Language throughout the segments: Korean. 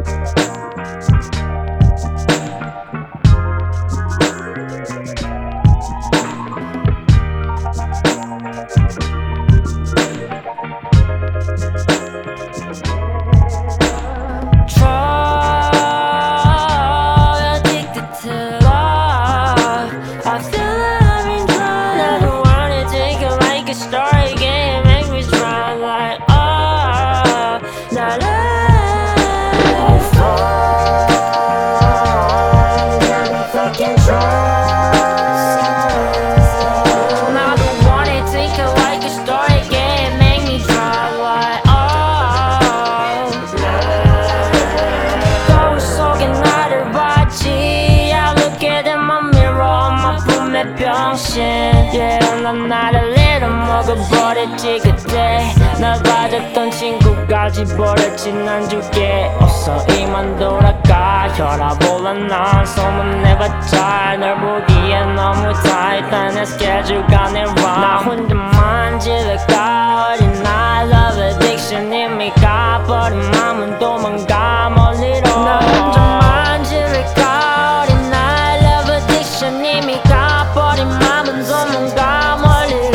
Yeah, 난 나를 잃어먹어버렸지 그때 날 봐줬던 친구까지 버렸지 난 줄게 없어 이만 돌아가 혈압 올라 난 소문내봤자 널 보기엔 너무 타이트한 내 스케줄과 내 맘 나 혼자만 집에 가 어린날 love addiction 이미 가버린 맘은 도망가 멀리로 나 혼자만 집에 가 어린날 love addiction 이미 가버린 맘은 도망가 멀리로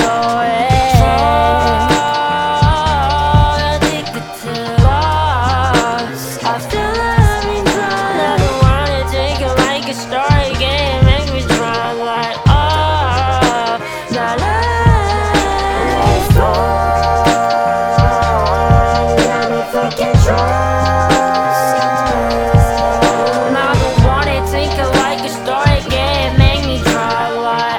Addicted to loss I feel like I'm in love I don't wanna take it like a story game Make me try like oh La la Let me fucking try I don't wanna take it like a story game Make me try like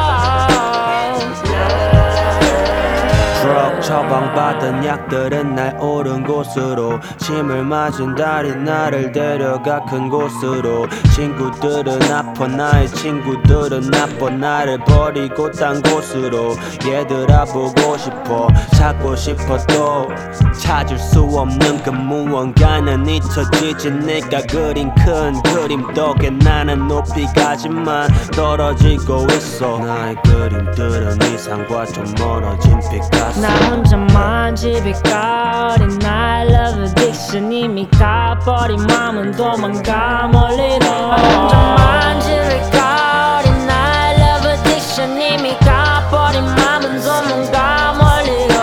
드럭 처방받은 약들은 날 옳은 곳으로 침을 맞은 달이 나를 데려가 큰 곳으로 친구들은 아파 나의 친구들은 나빠 나를 버리고 딴 곳으로 얘들아 보고 싶어 찾고 싶어 또 찾을 수 없는 그 무언가는 잊혀지지 내가 그린 큰 그림 덕에 나는 높이 가지만 떨어지고 있어 나의 그림들은 이상과 좀 멀어진 피카소 나 혼자만 집에 가 어린 날 love addiction 이미 가버린 맘은 도망가 멀리로 나 혼자만 집에 가 어린 날 love addiction 이미 가버린 맘은 도망가 멀리로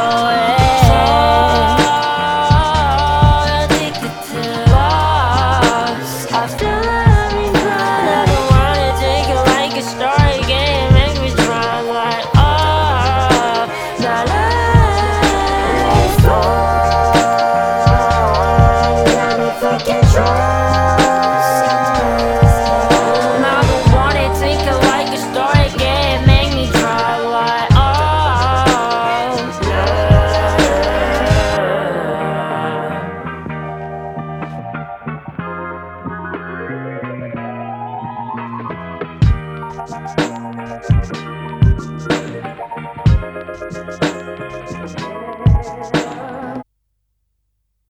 Addicted to loss I feel like I'm in love I don't wanna take it like a story game Make me try like oh La la Let me fucking try I don't wanna take it like a story game Make me try like oh yeah.